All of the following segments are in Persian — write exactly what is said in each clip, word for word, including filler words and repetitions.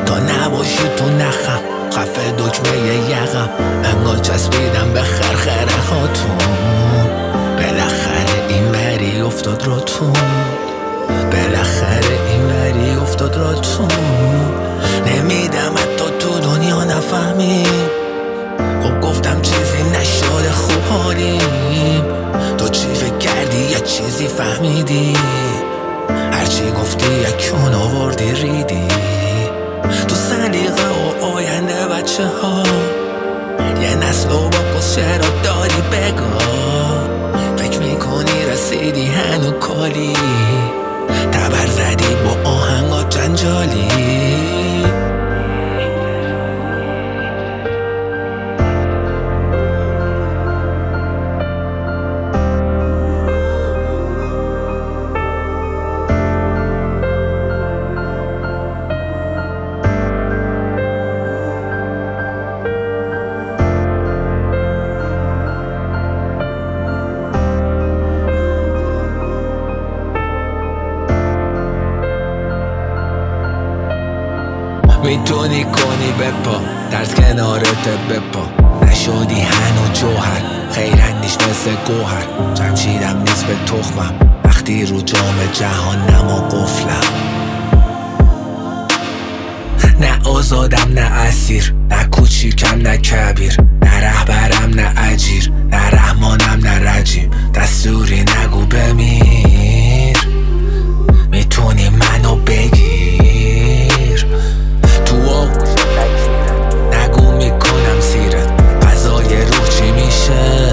تا نباشی تو نخم خفه دکمه یقم انگار چسبیدم به خرخره هاتون بالاخره این وری افتاد راتون بالاخره این وری افتاد راتون نمیدم حتی تو دنیا نفهمی خب گفتم چیزی نشده خوب حالیم تو چی فکر کردی یه چیزی فهمیدی هرچی گفتی یکون آوردی ریدی تو سلیقه و آینده بچه ها یه نسل و با قصه را داری بگا فکر میکنی رسیدی هنو کالی تبر زدی با آهنگا جنجالی میتونی کنی بپا درس کنارت بپا نشدی هنو جوهر خیرندیش مثل گوهر جمشیدم نیست به تخمم وقتی رو جام جهانم و قفلم نه آزادم نه اسیر نه کوچیکم نه کبیر نه رهبرم نه اجیر نه رحمانم نه رجیم دستوری نگو بمیر میتونی منو بگیر تو آغوش نگو میکنم سیرت غذای روح چی میشه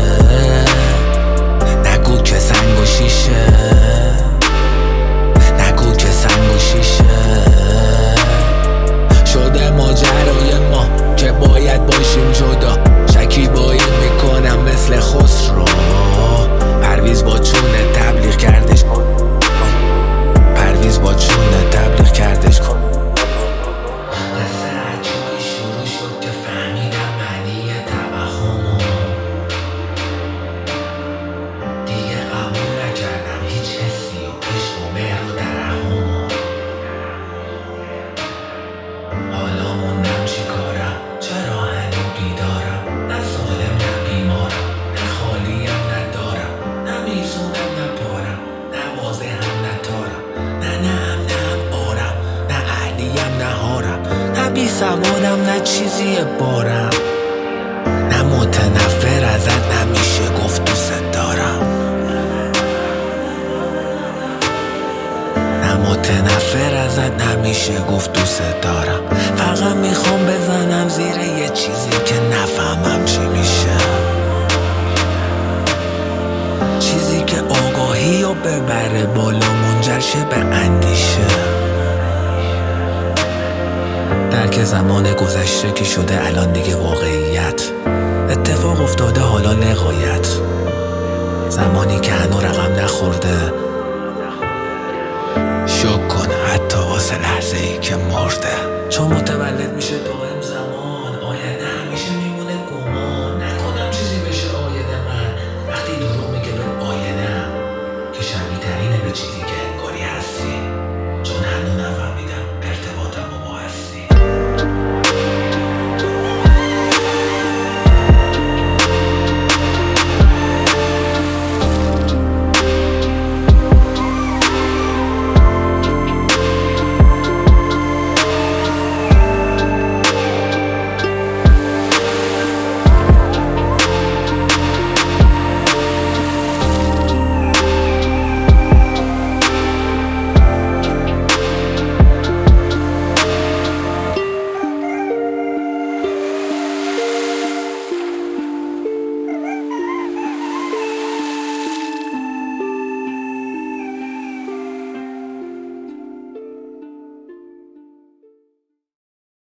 نگو که سنگ و شیشه نگو که سنگ و شیشه شده ماجرای ما که باید باشیم جدا شکیبایی میکنم مثل خسرو پرویز با چونه تبلیغ کردش پرویز با چونه تبلیغ کردش کن بی سوادم نه چیزی بارم نه متنفر ازت نمیشه گفت دوست دارم نه متنفر ازت نمیشه گفت دوست دارم فقط میخوام بزنم زیر یه چیزی که نفهمم چی میشه چیزی که آگاهی رو ببره بالا منجر شه به اندیشه درک زمان گذشته که شده الان دیگه واقعیت اتفاق افتاده حالا لغایت زمانی که هنو رقم نخورده شک کن حتی واسه لحظه ای که مرده چون متولد میشه دو